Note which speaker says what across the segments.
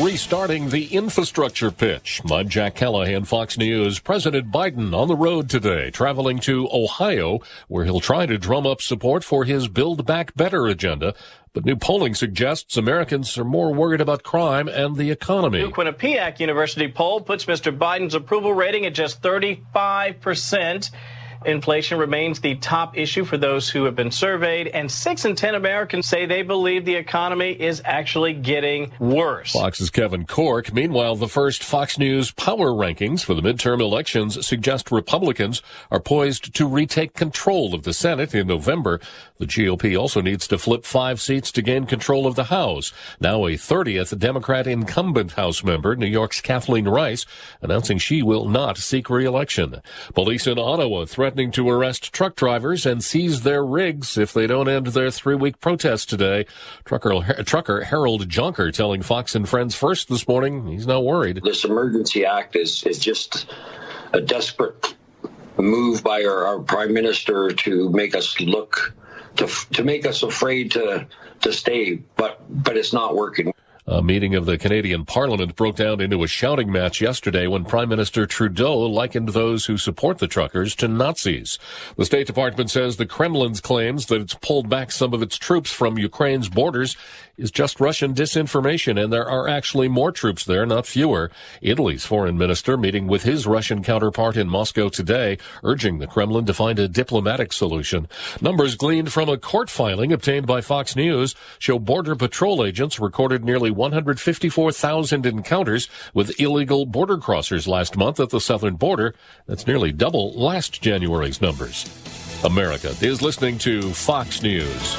Speaker 1: Restarting the infrastructure pitch. I'm Jack Callahan, Fox News. President Biden on the road today, traveling to Ohio, where he'll try to drum up support for his Build Back Better agenda. But new polling suggests Americans are more worried about crime and the economy.
Speaker 2: New Quinnipiac University poll puts Mr. Biden's approval rating at just 35%. Inflation remains the top issue for those who have been surveyed, and 6 in 10 Americans say they believe the economy is actually getting worse.
Speaker 1: Fox's Kevin Corke. Meanwhile, the first Fox News power rankings for the midterm elections suggest Republicans are poised to retake control of the Senate in November. The GOP also needs to flip 5 seats to gain control of the House. Now a 30th Democrat incumbent House member, New York's Kathleen Rice, announcing she will not seek re-election. Police in Ottawa threatening to arrest truck drivers and seize their rigs if they don't end their 3-week protest today. Trucker Harold Jonker telling Fox and Friends First this morning he's not worried.
Speaker 3: This Emergency Act is just a desperate move by our Prime Minister to make us look, to make us afraid to stay, but it's not working.
Speaker 1: A meeting of the Canadian Parliament broke down into a shouting match yesterday when Prime Minister Trudeau likened those who support the truckers to Nazis. The State Department says the Kremlin's claims that it's pulled back some of its troops from Ukraine's borders is just Russian disinformation, and there are actually more troops there, not fewer. Italy's foreign minister meeting with his Russian counterpart in Moscow today, urging the Kremlin to find a diplomatic solution. Numbers gleaned from a court filing obtained by Fox News show Border Patrol agents recorded nearly 154,000 encounters with illegal border crossers last month at the southern border. That's nearly double last January's numbers. America is listening to Fox News.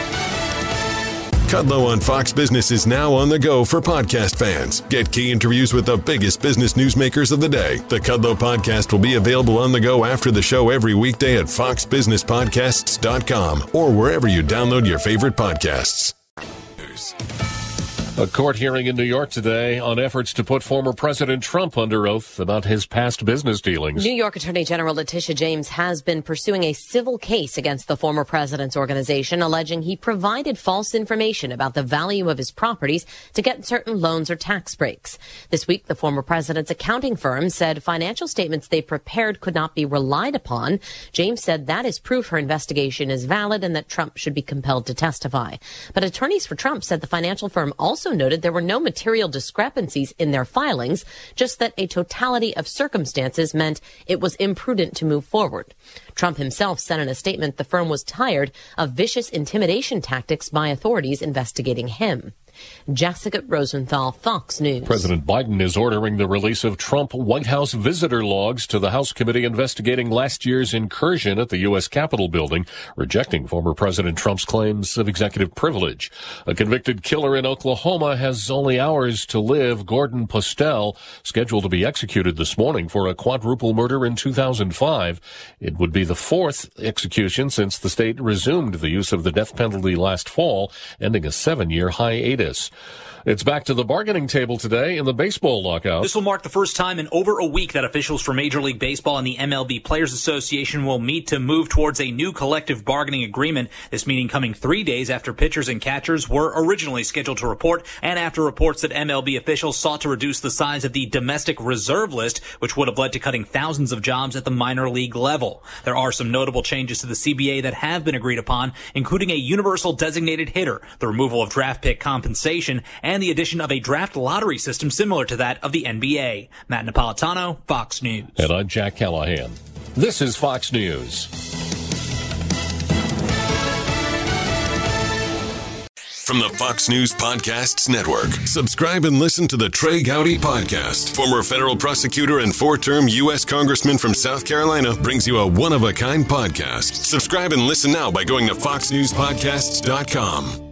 Speaker 4: Kudlow on Fox Business is now on the go for podcast fans. Get key interviews with the biggest business newsmakers of the day. The Kudlow podcast will be available on the go after the show every weekday at foxbusinesspodcasts.com or wherever you download your favorite podcasts.
Speaker 1: A court hearing in New York today on efforts to put former President Trump under oath about his past business dealings.
Speaker 5: New York Attorney General Letitia James has been pursuing a civil case against the former president's organization, alleging he provided false information about the value of his properties to get certain loans or tax breaks. This week, the former president's accounting firm said financial statements they prepared could not be relied upon. James said that is proof her investigation is valid and that Trump should be compelled to testify. But attorneys for Trump said the financial firm also noted there were no material discrepancies in their filings, just that a totality of circumstances meant it was imprudent to move forward. Trump himself said in a statement the firm was tired of vicious intimidation tactics by authorities investigating him. Jessica Rosenthal, Fox News.
Speaker 1: President Biden is ordering the release of Trump White House visitor logs to the House committee investigating last year's incursion at the U.S. Capitol building, rejecting former President Trump's claims of executive privilege. A convicted killer in Oklahoma has only hours to live. Gordon Postel, scheduled to be executed this morning for a quadruple murder in 2005. It would be the 4th execution since the state resumed the use of the death penalty last fall, ending a 7-year hiatus. It's back to the bargaining table today in the baseball lockout.
Speaker 6: This will mark the first time in over a week that officials for Major League Baseball and the MLB Players Association will meet to move towards a new collective bargaining agreement. This meeting coming 3 days after pitchers and catchers were originally scheduled to report and after reports that MLB officials sought to reduce the size of the domestic reserve list, which would have led to cutting thousands of jobs at the minor league level. There are some notable changes to the CBA that have been agreed upon, including a universal designated hitter, the removal of draft pick compensation, and the addition of a draft lottery system similar to that of the NBA. Matt Napolitano, Fox News.
Speaker 1: And I'm Jack Callahan. This is Fox News.
Speaker 4: From the Fox News Podcasts Network, subscribe and listen to the Trey Gowdy Podcast. Former federal prosecutor and 4-term U.S. Congressman from South Carolina brings you a one-of-a-kind podcast. Subscribe and listen now by going to foxnewspodcasts.com.